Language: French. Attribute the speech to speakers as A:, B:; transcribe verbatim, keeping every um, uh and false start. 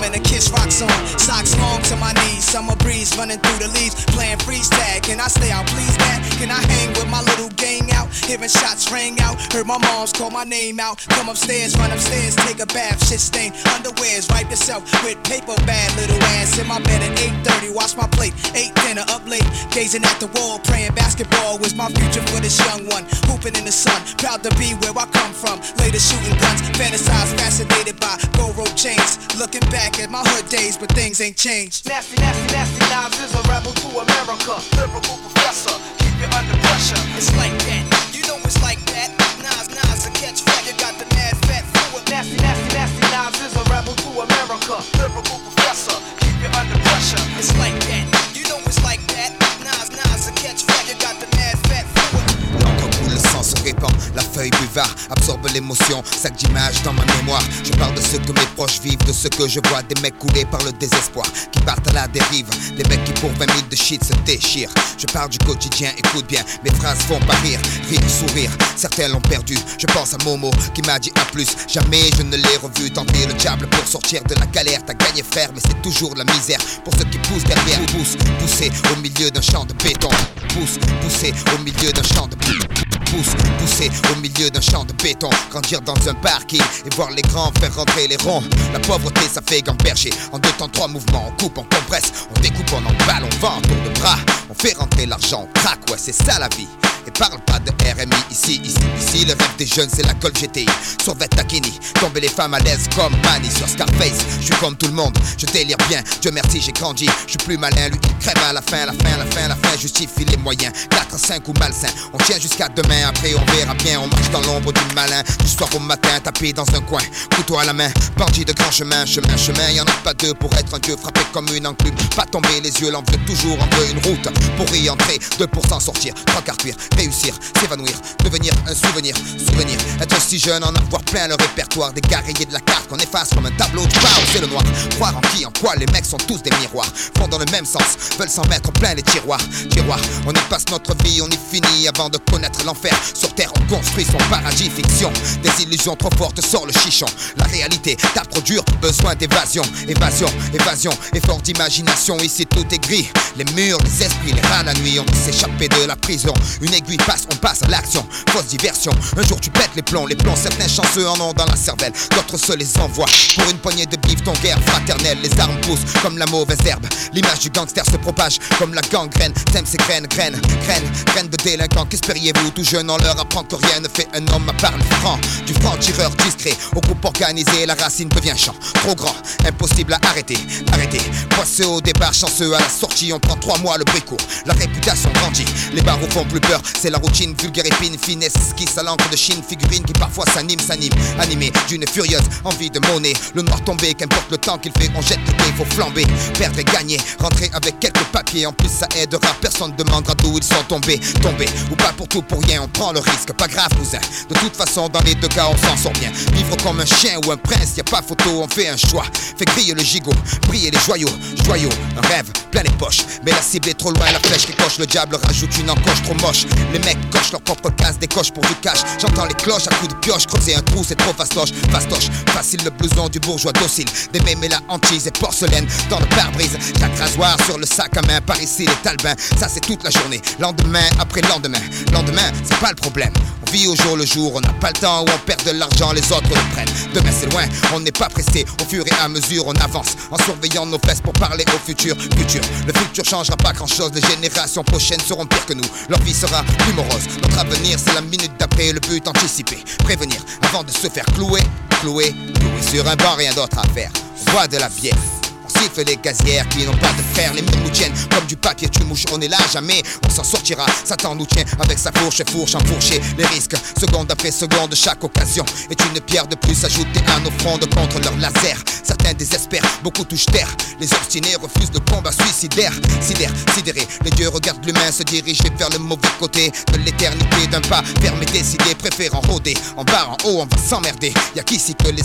A: and a Kiss rock song. Socks long to my knees, summer breeze running through the leaves, playing freeze tag. Can I stay out, please, man? Can I hang with my little gang out? Hearing shots ring out, heard my mom's call my name out. Come upstairs, run upstairs, take a bath, shit stain underwears, wipe yourself with paper bag, little ass. In my bed at eight thirty, wash my plate, ate dinner up late, gazing at the wall, praying basketball was my future for this young one. Hooping in the sun, proud to be where I come from. Later shooting guns, fantasized, fascinated by gold rope chains. Looking back at my hood days, but things ain't changed.
B: Nasty, nasty, nasty Knives is a rebel to America. Lyrical professor, keep you under pressure.
A: It's like that, you know it's like that. Nas, Nas, a catch fat, you got the mad fat fluid.
B: Nasty, nasty, nasty Knives is a rebel to America. Lyrical professor, keep you under pressure.
A: It's like that, you know it's like that. Nas, Nas, a catch fat, you got the mad fat fluid.
C: L'encre coule, le sang se répand, la feuille buvard absorbe l'émotion, sac d'images dans ma mémoire. Je parle de ce que mes proches vivent, de ce que je vois, des mecs coulés par le désespoir, qui partent à la dérive, des mecs qui pour vingt mille de shit se déchirent. Je parle du quotidien, écoute bien, mes phrases font pas rire, rire, sourire, certains l'ont perdu. Je pense à Momo qui m'a dit à plus, jamais je ne l'ai revu tenter le diable pour sortir de la galère. T'as gagné frère, mais c'est toujours la misère pour ceux qui poussent derrière. Pousse, pousser au milieu d'un champ de béton. Pousse, pousser au milieu d'un champ de béton. Pousse, pousser au milieu d'un champ de béton. Grandir dans un parking et voir les grands faire rentrer les ronds. La pauvreté ça fait gamberger. En deux temps trois mouvements, on coupe, on compresse, on découpe, on emballe, on vend, on tour de bras. On fait rentrer l'argent, on craque, ouais c'est ça la vie. Et parle pas de R M I ici, ici, ici. Le rêve des jeunes c'est la Golf G T I. Survêt Takini, tomber les femmes à l'aise comme Manny sur Scarface. Je suis comme tout le monde, je délire bien. Dieu merci j'ai grandi, je suis plus malin. Lui il crève à la fin, la fin, la fin, la fin justifie les moyens. quatre à cinq ou malsain, on tient jusqu'à demain. Après on verra bien, on marche dans l'ombre du malin. Du soir au matin, tapé dans un coin, couteau à la main. Bandit de grand chemin, chemin, chemin. Y'en a pas deux pour être un dieu, frappé comme une enclume. Pas tomber les yeux, l'en veut toujours, on veut une route pour y entrer, deux pour s'en sortir, trois quarts cuir. Réussir, s'évanouir, devenir un souvenir, souvenir, être si jeune, en avoir plein le répertoire, des guerriers de la carte qu'on efface comme un tableau du bar, c'est le noir. Croire en qui, en quoi, les mecs sont tous des miroirs, vont dans le même sens, veulent s'en mettre plein les tiroirs. Tiroirs, on y passe notre vie, on y finit avant de connaître l'enfer. Sur terre, on construit son paradis, fiction. Des illusions trop fortes, sort le chichon. La réalité, tape trop dur, besoin d'évasion. Évasion, évasion, effort d'imagination, ici tout est gris. Les murs, les esprits, les rats la nuit, on peut s'échapper de la prison. Une aiguille passe, on passe à l'action, fausse diversion. Un jour tu pètes les plombs, les plombs, certains chanceux en ont dans la cervelle, d'autres se les envoient. Pour une poignée de bif, ton guerre fraternelle, les armes poussent comme la mauvaise herbe. L'image du gangster se propage comme la gangrène. T'aimes ces graines, graines, graines, graines de délinquants. Qu'espériez-vous, tout jeune, on leur apprend que rien ne fait un homme à part le franc. Du franc tireur discret au groupe organisé, la racine devient champ. Trop grand, impossible à arrêter, arrêter. Poisseux au départ, chanceux à la sortie, on prend trois mois le bruit court. La réputation grandit, les barreaux font plus peur, c'est la routine, vulgaire épine, finesse, esquisse à l'encre de Chine, figurine qui parfois s'anime, s'anime, animé d'une furieuse envie de monnaie. Le noir tombé, qu'importe le temps qu'il fait, on jette l'idée, faut flamber, perdre et gagner, rentrer avec quelques papiers, en plus ça aidera, personne demandera d'où ils sont tombés, tombés, ou pas pour tout pour rien, on prend le risque, pas grave cousin, de toute façon dans les deux cas on s'en sort bien, vivre comme un chien ou un prince, y a pas photo, on fait un choix, fait griller le gigot, briller les joyaux, joyaux, un rêve, plein les poches, mais la cible est trop loin, la flèche qui coche, le diable rajoute une encoche trop moche, les mecs cochent leur propre case, des coches pour du cash, j'entends les cloches à coups de pioche, creuser un trou c'est trop fastoche, fastoche, facile le blouson du bourgeois docile, des mémés la hantise et porcelaine dans le pare-brise, chaque rasoir sur le sac à main, par ici les talbins, ça c'est toute la journée, lendemain après lendemain, lendemain c'est pas le problème, on vit au jour le jour, on n'a pas le temps où on perd de l'argent, les autres le prennent, demain c'est loin, on n'est pas pressé, au fur et à mesure on avance, en surveillant nos fesses pour parler au futur, futur, le futur changera pas grand chose, les générations prochaines seront pires que nous, leur vie sera plus morose, notre avenir c'est la minute d'après, le but anticipé, prévenir avant de se faire clouer, clouer, clouer sur un banc, rien d'autre à faire, on boit de la bière. On siffle les gazières qui n'ont pas de fer, les murs nous tiennent comme du papier, tu mouches, on est là jamais, on s'en sortira, Satan nous tient avec sa fourche, fourche enfourchée, les risques, seconde après seconde, chaque occasion est une pierre de plus ajoutée à nos frondes contre leur laser, certains désespèrent, beaucoup touchent terre, les obstinés refusent le combat suicidaire, sidère, sidéré, les dieux regardent l'humain se diriger vers le mauvais côté de l'éternité d'un pas fermé, décidé, préférant rôder, en bas, en haut, on va s'emmerder, y'a qu'ici que les